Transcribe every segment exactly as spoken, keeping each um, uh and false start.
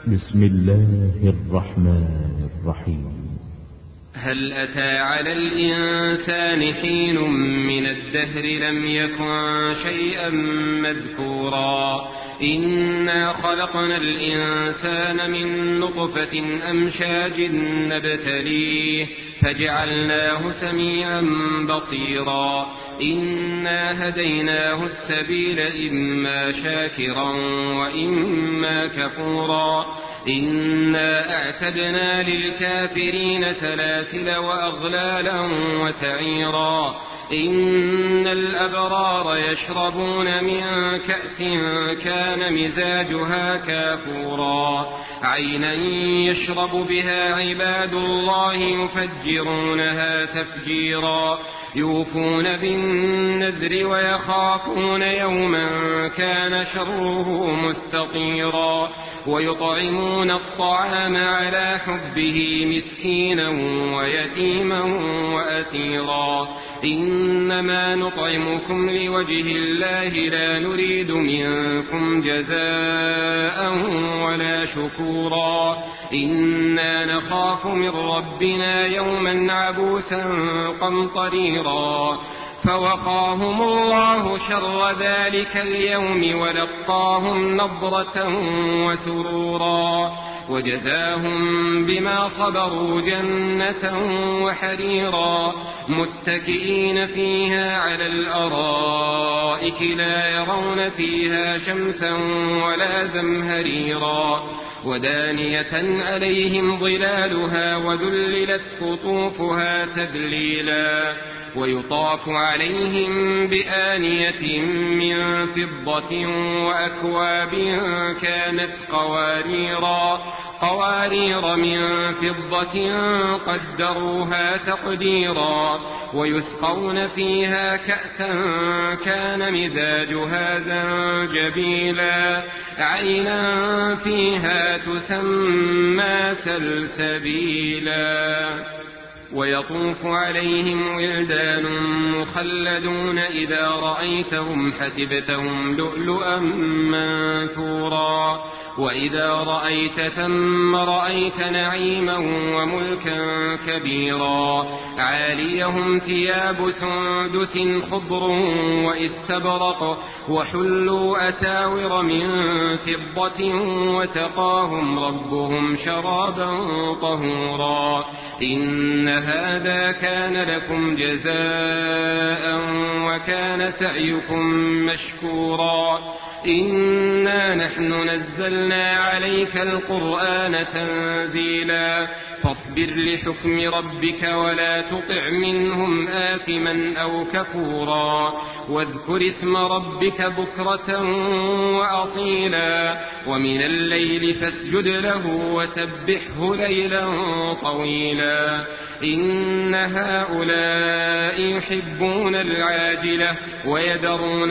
بسم الله الرحمن الرحيم. هل أتى على الإنسان حين من الدهر لم يكن شيئا مذكورا إنا خلقنا الإنسان من نطفة أمشاج نبتليه فجعلناه سميعا بصيرا إنا هديناه السبيل إما شاكرا وإما كفورا إنا أعتدنا للكافرين سلاسل وأغلالا وسعيرا إن الأبرار يشربون من كأس كان مزاجها كافورا عينا يشرب بها عباد الله يفجرونها تفجيرا يوفون بالنذر ويخافون يوما كان شره مستطيرا ويطعمون الطعام على حبه مسكينا ويتيما وأسيرا إنما نطعمكم لوجه الله لا نريد منكم جزاء ولا شكورا إنا نخاف من ربنا يوما عبوسا قمطريرا فوقاهم الله شر ذلك اليوم ولقاهم نضرة وسرورا وجزاهم بما صبروا جنة وحريرا متكئين فيها على الأرائك لا يرون فيها شمسا ولا زمهريرا ودانية عليهم ظلالها وذللت قطوفها تذليلا ويطاف عليهم بآنية من فضة وأكواب كانت قواريرا قوارير من فضة قدروها تقديرا ويسقون فيها كأسا كان مزاجها زنجبيلا عينا فيها تسمى سلسبيلا ويطوف عليهم ولدان مخلدون إذا رأيتهم حسبتهم لؤلؤا منثورا وإذا رأيت ثم رأيت نعيما وملكا كبيرا عاليهم ثياب سندس خضر واستبرق وحلوا أساور من فضة وسقاهم ربهم شرابا طهورا إن هذا كان لكم جزاء وكان سعيكم مشكورا إنا نحن نزلنا عليك القرآن تنزيلا فاصبر لحكم ربك ولا تطع منهم آثما أو كفورا واذكر اسم ربك بكرة وأصيلا ومن الليل فاسجد له وسبحه ليلا طويلا إن هؤلاء يحبون العاجلة ويذرون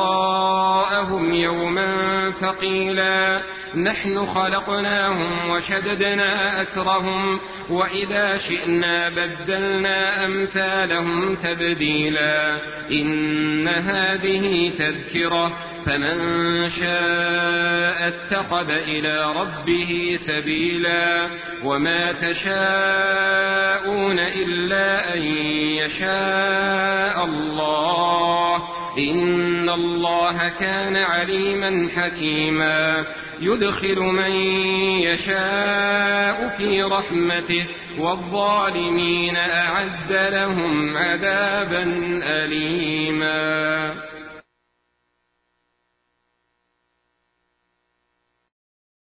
وراءهم يوما ثقيلا نحن خلقناهم وشددنا أسرهم وإذا شئنا بدلنا أمثالهم تبديلا إن هذه تذكرة فمن شاء اتخذ إلى ربه سبيلا وما تشاءون إلا أن يشاء الله إن الله كان عليما حكيما يدخل من يشاء في رحمته والظالمين أعد لهم عذابا أليما.